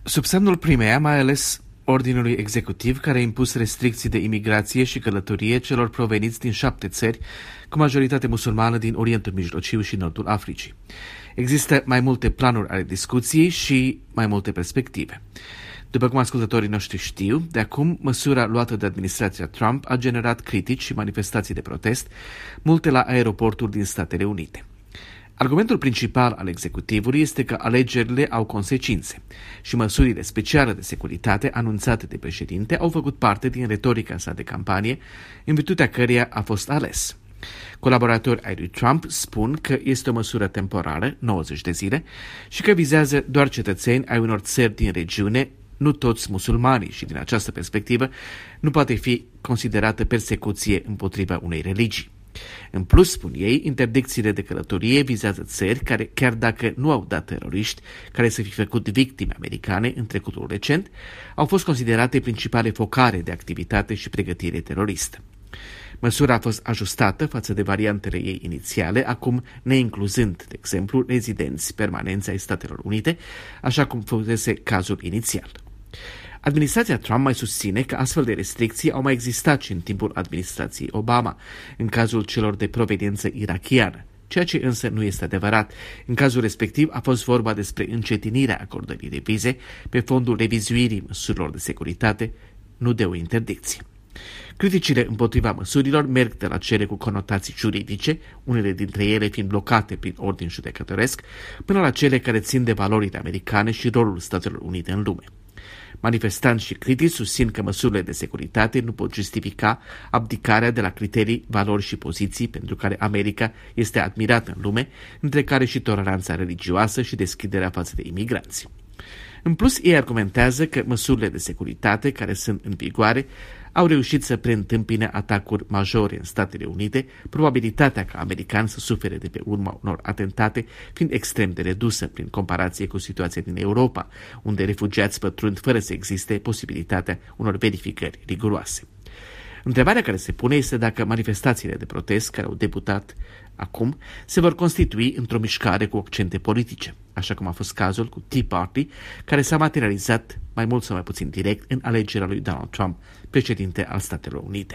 Sub semnul Crimea, mai ales ordinului executiv care a impus restricții de imigrație și călătorie celor proveniți din 7 țări cu majoritate musulmană din Orientul Mijlociu și Nordul Africii. Există mai multe planuri ale discuției și mai multe perspective. După cum ascultătorii noștri știu, de acum, măsura luată de administrația Trump a generat critici și manifestații de protest, multe la aeroporturi din Statele Unite. Argumentul principal al executivului este că alegerile au consecințe și măsurile speciale de securitate anunțate de președinte au făcut parte din retorica sa de campanie, în virtutea căreia a fost ales. Colaboratori ai lui Trump spun că este o măsură temporară, 90 de zile, și că vizează doar cetățeni ai unor țări din regiune, nu toți musulmanii, și din această perspectivă nu poate fi considerată persecuție împotriva unei religii. În plus, spun ei, interdicțiile de călătorie vizează țări care, chiar dacă nu au dat teroriști care să fi făcut victime americane în trecutul recent, au fost considerate principale focare de activitate și pregătire teroristă. Măsura a fost ajustată față de variantele ei inițiale, acum neincluzând, de exemplu, rezidenți permanenți ai Statelor Unite, așa cum fusese cazul inițial. Administrația Trump mai susține că astfel de restricții au mai existat și în timpul administrației Obama, în cazul celor de proveniență irachiană, ceea ce însă nu este adevărat. În cazul respectiv a fost vorba despre încetinirea acordării de vize pe fondul revizuirii măsurilor de securitate, nu de o interdicție. Criticile împotriva măsurilor merg de la cele cu conotații juridice, unele dintre ele fiind blocate prin ordin judecătoresc, până la cele care țin de valorile americane și rolul Statelor Unite în lume. Manifestanți și critici susțin că măsurile de securitate nu pot justifica abdicarea de la criterii, valori și poziții pentru care America este admirată în lume, între care și toleranța religioasă și deschiderea față de imigranți. În plus, ei argumentează că măsurile de securitate care sunt în vigoare au reușit să preîntâmpine atacuri majore în Statele Unite, probabilitatea ca americani să sufere de pe urma unor atentate fiind extrem de redusă prin comparație cu situația din Europa, unde refugiați pătrund fără să existe posibilitatea unor verificări riguroase. Întrebarea care se pune este dacă manifestațiile de protest care au debutat acum se vor constitui într-o mișcare cu accente politice, așa cum a fost cazul cu Tea Party, care s-a materializat mai mult sau mai puțin direct în alegerea lui Donald Trump, președinte al Statelor Unite.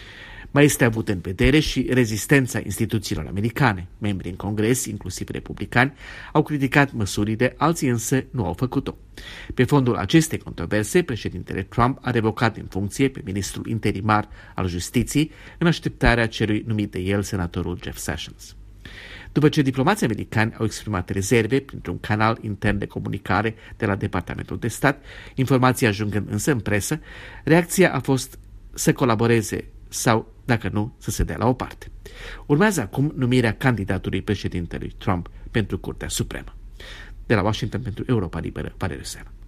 Mai este avut în vedere și rezistența instituțiilor americane. Membrii în Congres, inclusiv republicani, au criticat măsurile, alții însă nu au făcut-o. Pe fondul acestei controverse, președintele Trump a revocat în funcție pe ministrul interimar al Justiției în așteptarea celui numit de el senatorul Jeff Sessions. După ce diplomații americani au exprimat rezerve printr-un canal intern de comunicare de la Departamentul de Stat, informații ajungând însă în presă, reacția a fost să colaboreze sau, dacă nu, să se dea la o parte. Urmează acum numirea candidatului președintelui Trump pentru Curtea Supremă. De la Washington pentru Europa Liberă, Valeriu Seara.